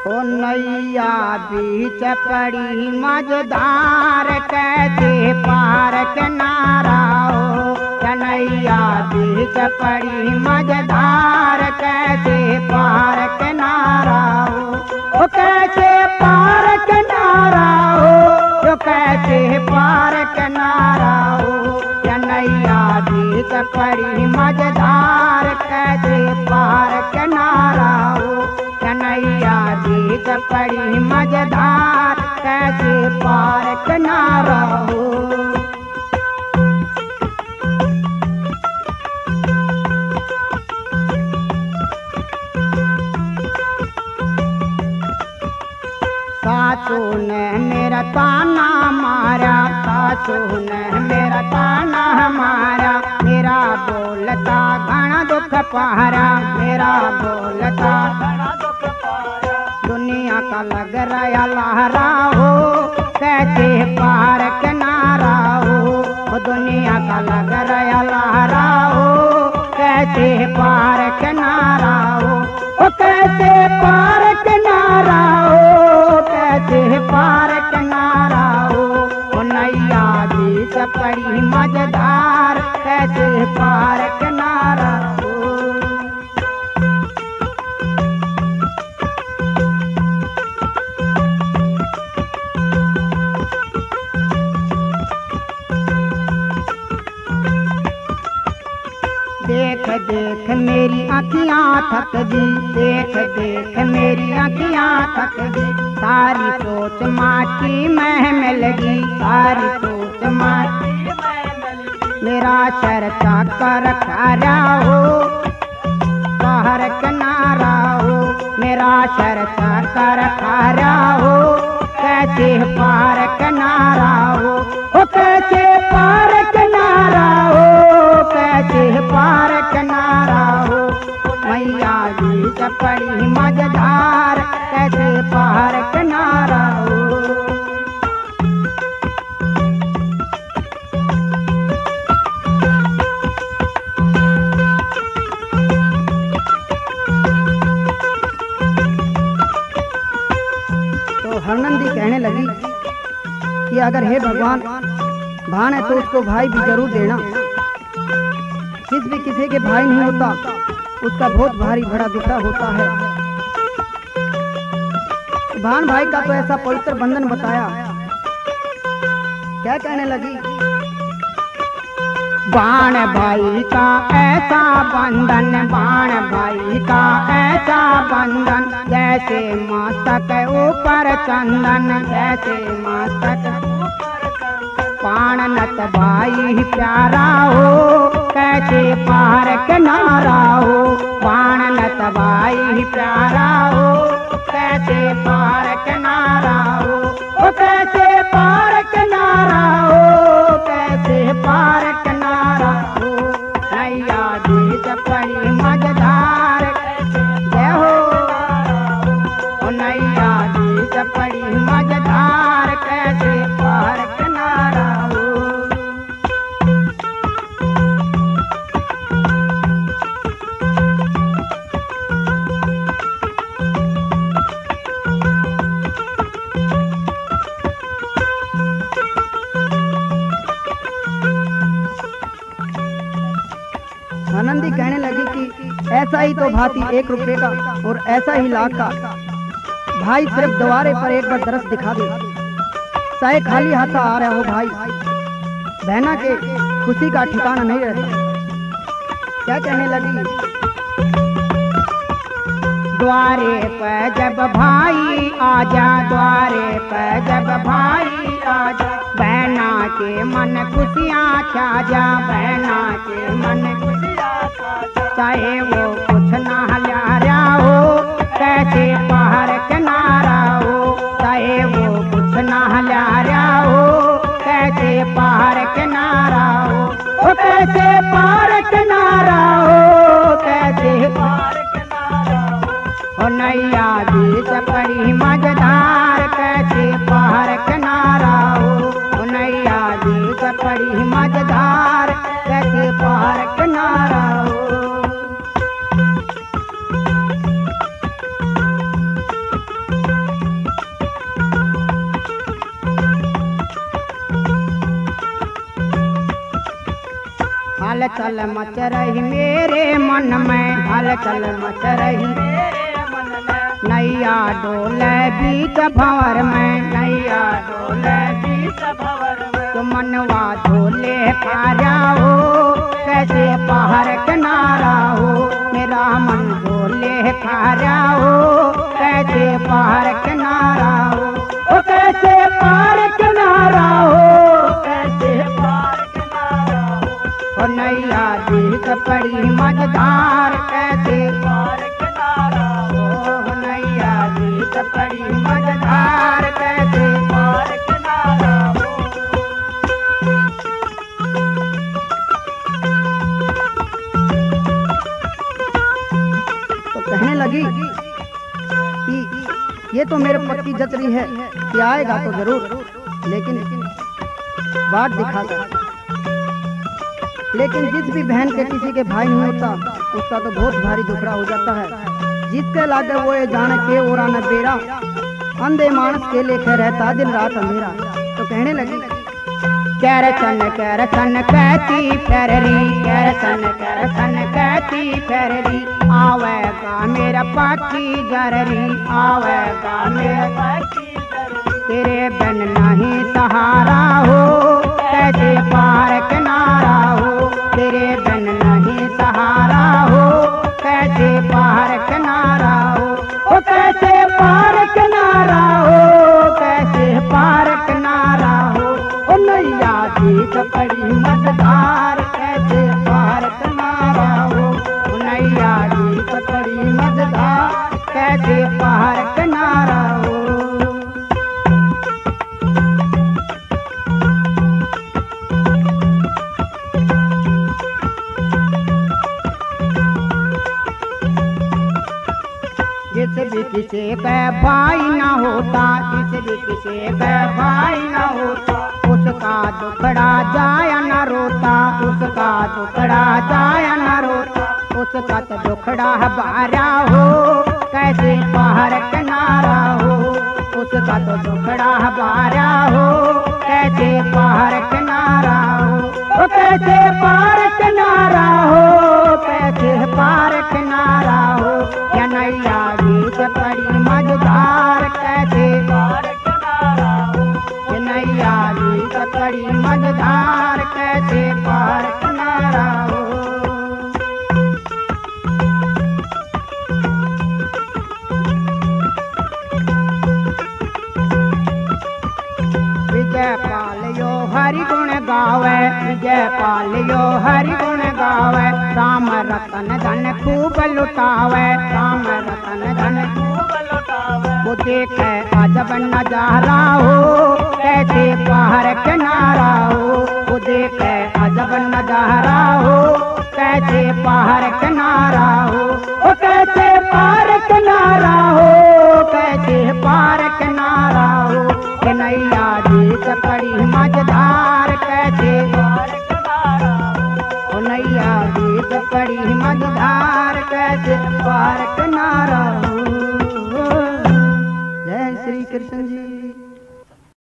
ओ नैया बीच पड़ी मझधार कैसे पार किनारा हो। कन्हैया बीच पड़ी मझधार कैसे पार किनारा हो। ओ कैसे पार किनारा हो, जो कैसे पार किनारा हो। कन्हैया बीच पड़ी मझधार कैसे पार किनारा हो। कन्हैया बीच पड़ी मझधार कैसे पार किनारा हो। सासू ने मेरा ताना मारा, सासू ने मेरा ताना मारा। मेरा बोलता घना दुख पहरा, मेरा बोलता घना दुख पहरा। दुनिया का लग रहा लहरा हो, कैसे पार किनारा हो। दुनिया का लग रहा लहरा हो, कैसे पार किनारा हो। ओ कैसे पार किनारा हो, कैसे पार किनारा हो। ओ नैया बीच पड़ी मझधार कैसे पार किनारा हो। देख देख मेरी आँखियाँ थक गई, देख देख मेरी आँखियाँ थक गई। सारी सोच माटी में मिल गई, सारी सोच माटी में मिल गई। मेरा चर्चा कर खारा हो, बाहर किनारा हो। मेरा चर्चा कर खारा हो, कैसे पार किनारा हो। ओ कैसे पार किनारा हो, कैसे पार किनारा हो। मैया बीच पड़ी मझधार कैसे पार किनारा हो। तो हरनंदी कहने लगी कि अगर हे भगवान भान है तो उसको भाई भी जरूर देना। किसी के भाई नहीं होता उसका बहुत भारी बड़ा दुखड़ा होता है। भान भाई का तो ऐसा पवित्र बंधन बताया। क्या कहने लगी, बाण भाई का ऐसा बंधन, बाण भाई का ऐसा बंधन। जैसे मस्तक ऊपर चंदन, जैसे मस्तक पाणनत भाई प्यारा हो, कैसे पार किनारा हो। पाणनत भाई प्यारा हो, कैसे पार किनारा हो। ओ कैसे पार किनारा हो, कैसे पार किनारा हो। नैया बीच पड़ी मझधार जय हो। ओ नैया बीच पड़ी मझधार कैसे पार किनारा हो। आनंदी कहने लगी कि ऐसा ही तो भांति 1 रुपये का और ऐसा ही लाख का भाई सिर्फ द्वारे पर एक बार दरस दिखा दे, चाहे खाली हाथ आ रहा हो भाई, बहना के खुशी का ठिकाना नहीं रहता। क्या कहने लगी, द्वारे पर जब भाई आजा, द्वारे पर जब भाई आजा। बहना के मन खुशियाँ छा जा, बहना के मन खुशियाँ छा जा। चाहे वो कुछ ना ल्यारा हो, कैसे पार किनारा हो। चाहे वो कुछ ना ल्यारा हो, कैसे पार किनारा हो। ओ कैसे पार किनारा हो, कैसे पार किनारा हो। ओ नैया बीच पड़ी मझधार कैसे पार किनारा हो। ओ नैया बीच पड़ी मझधार कैसे पार किनारा हो। हलचल मच रही मेरे मन में, हलचल मच रही मेरे मन में। नैया डोले बीच भंवर में, नैया डोले बीच भंवर में। तो मनवा झोले पारा हो, कैसे पहाड़ किनारा हो। मेरा मन झोले पारा हो, कैसे पहाड़ किनारा हो। ओ कैसे पहाड़ किनारा हो, कैसे पहाड़ किनारा हो। ओ नैया बीच पड़ी मझधार, कैसे पहाड़ किनारा हो। नैया बीच पड़ी मझधार, कैसे पहाड़ किनारा हो। कहने लगी कि ये तो मेरे पक्की जच रही है कि आएगा तो जरूर, लेकिन बात दिखाता। लेकिन जिस भी बहन के किसी के भाई नहीं होता उसका तो बहुत भारी दुखड़ा हो जाता है। जिसके लागे वो ये जाने के ओरा न बेरा, अंधे मानस के लेखे रहता दिन रात अंधेरा। तो कहने लगी कैरसन कहती फेररी, कैरसन कहती फेररी। आवेगा मेरा पाकी जररी, आवेगा मेरा पाकी जररी। तेरे बिन नहीं सहारा हो, कैसे पार किनारा हो। तेरे बिन नहीं सहारा हो, कैसे पार किनारा हो। ओ कैसे पार किनारा हो, कैसे पार किनारा हो। ओ नैया बीच पड़ी मझधार, कैसे पार किनारा हो। ओ नैया बीच पड़ी मझधार, कैसे पार किनारा हो। जिस भी किसी का भाई न होता, जिस भी किसी का भाई न होता। उसका दुखड़ा जाया न रोता, उसका दुखड़ा जाया न रोता। उसका तो दुखड़ा बारा हो, कैसे पहाड़ किनारा हो। उसका तो दुखड़ा बारा हो, कैसे पहाड़ किनारा हो। ओ कैसे पहाड़ किनारा हो, कैसे पहाड़ किनारा हो। या नैया बीच पड़ी मझधार, कैसे पहाड़ किनारा हो। या नैया बीच पड़ी मझधार, कैसे पहाड़ किनारा हो। विजय पालियो हरि गुण गावे, विजय पालियो हरि गुण गावे। राम रतन धन खूब लुटावे, राम रतन धन खूब लुटावे। वो देखे अजब नजारा हो, कैसे पहाड़ किनारा हो। वो देखे अजब नजारा हो, कैसे पहाड़ किनारा हो। ओ कैसे पहाड़ किनारा हो, कैसे पहाड़ किनारा हो। नैया बीच पड़ी मझधार, कैसे पहाड़ किनारा हो। नैया बीच पड़ी मझधार, कैसे पहाड़ किनारा हो। जय श्री कृष्ण जी।